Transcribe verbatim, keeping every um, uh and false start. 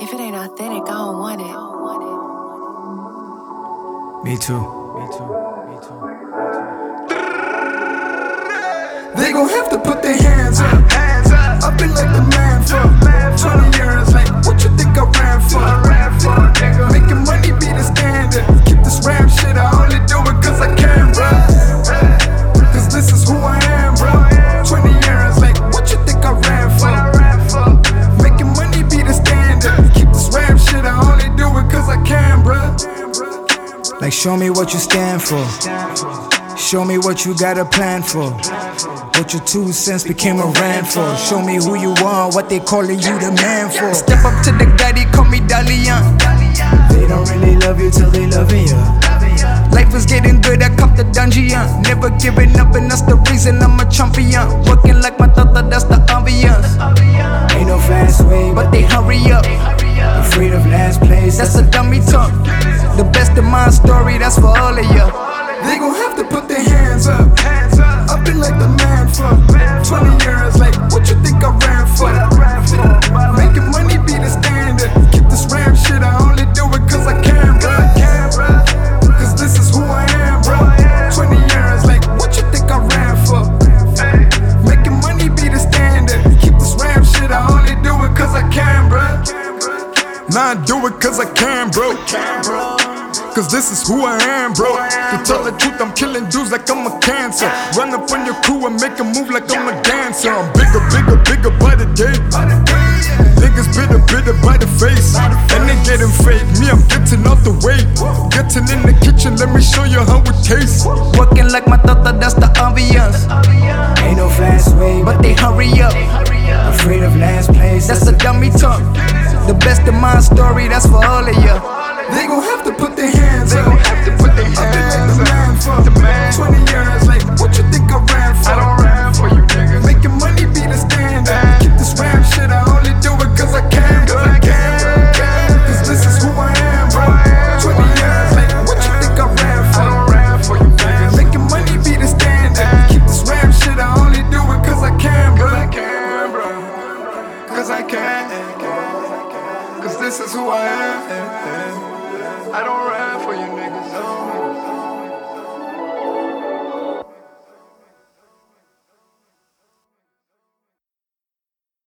If it ain't authentic, I don't want it. Me too. Me too. Me too. They gon' have to put their hands up. I've been like the man for twenty years. Like, what you think I ran for? Making money be the standard. Keep this rap shit, I only do it cause I can, bruh. Cause this is who I am, bruh. twenty years, like, what you think I ran for? Making money be the standard. Keep this rap shit, I only do it cause I can, bruh. Like, show me what you stand for. Show me what you got a plan for. What your two cents became a rant for. Show me who you are, what they calling you the man for. Step up to the guy, they call me Dalian. They don't really love you till they loving you. Life is getting good, I cop the dungeon. Never giving up, and that's the reason I'm a champion. Working like my tata, that's the ambiance. Ain't no fast way, But they hurry up, afraid of last place. that's a dummy talk. The best of my story, that's for all of you. They gon' have to put their hands up. I've been like the man for twenty years. Like, what you think I ran for? Making money be the standard. Keep this rap shit, I only do it cause I can, bruh. Cause this is who I am, bruh. twenty years, like, what you think I ran for? Making money be the standard. Keep this rap shit, I only do it cause I can, bruh. Nah, I do it cause I can, bro. Cause this is who I am, bro. To tell the truth, I'm killing dudes like I'm a cancer. Run up on your crew and make a move like I'm a dancer. I'm bigger, bigger, bigger by the day. Niggas bitter, bitter by the face. And they getting fake. Me, I'm getting out the way. Getting in the kitchen, let me show you how it tastes. Working like my tata, that's the ambiance. Ain't no fast way, But they hurry up, afraid of last place. that's a dummy talk. The best of my story, that's for all of you. They gon' have to put their hands up. have to put their I've been like hands the up. man for The man. twenty years. Like, what you think I ran for? I don't rap for you niggas. Making money be the standard. Keep this rap shit, I only do it cause I can. Cause I can. Cause this is who I am, bro. twenty years. Like, what you think I ran I for? don't rap for you niggas. Making money be the standard. Keep this rap shit, I only do it cause I can, bro. Cause I can, bro. Cause I can. Cause this is who I am. I don't rap for you niggas.